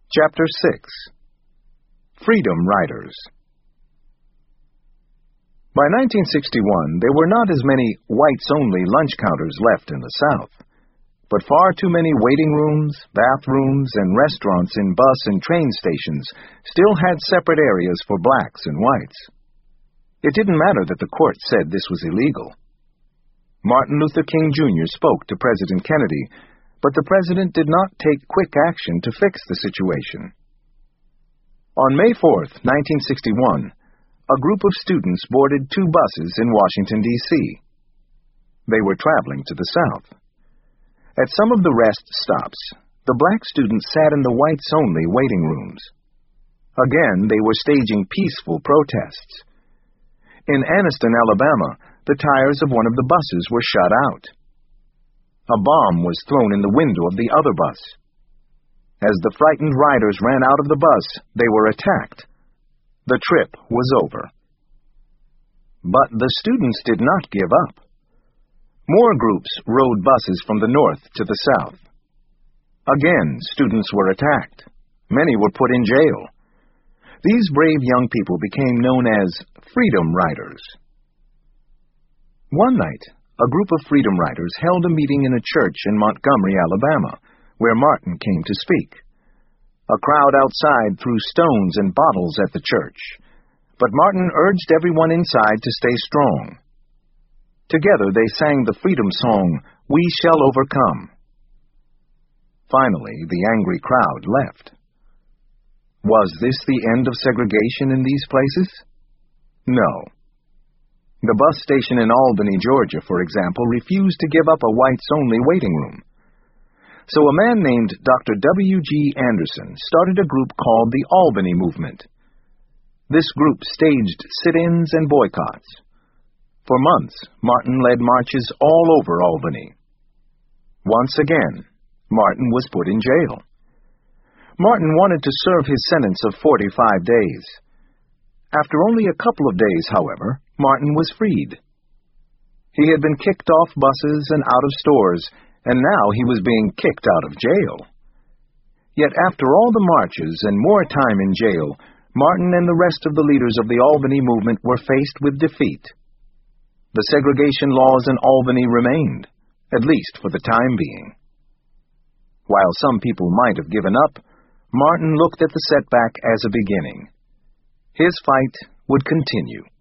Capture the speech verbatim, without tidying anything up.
Chapter six. Freedom Riders. By nineteen sixty-one, there were not as many whites-only lunch counters left in the South, but far too many waiting rooms, bathrooms, and restaurants in bus and train stations still had separate areas for blacks and whites. It didn't matter that the court said this was illegal. Martin Luther King Junior spoke to President Kennedy, but the president did not take quick action to fix the situation. On May fourth, nineteen sixty-one, a group of students boarded two buses in Washington, D C They were traveling to the South. At some of the rest stops, the black students sat in the whites-only waiting rooms. Again, they were staging peaceful protests. In Anniston, Alabama, the tires of one of the buses were shot out. A bomb was thrown in the window of the other bus. As the frightened riders ran out of the bus, they were attacked. The trip was over. But the students did not give up. More groups rode buses from the north to the south. Again, students were attacked. Many were put in jail. These brave young people became known as Freedom Riders. One night, a group of Freedom Riders held a meeting in a church in Montgomery, Alabama, where Martin came to speak. A crowd outside threw stones and bottles at the church, but Martin urged everyone inside to stay strong. Together they sang the freedom song, "We Shall Overcome." Finally, the angry crowd left. Was this the end of segregation in these places? No. The bus station in Albany, Georgia, for example, refused to give up a whites-only waiting room. So a man named Doctor W G Anderson started a group called the Albany Movement. This group staged sit-ins and boycotts. For months, Martin led marches all over Albany. Once again, Martin was put in jail. Martin wanted to serve his sentence of forty-five days. After only a couple of days, however, Martin was freed. He had been kicked off buses and out of stores, and now he was being kicked out of jail. Yet after all the marches and more time in jail, Martin and the rest of the leaders of the Albany movement were faced with defeat. The segregation laws in Albany remained, at least for the time being. While some people might have given up, Martin looked at the setback as a beginning. His fight would continue.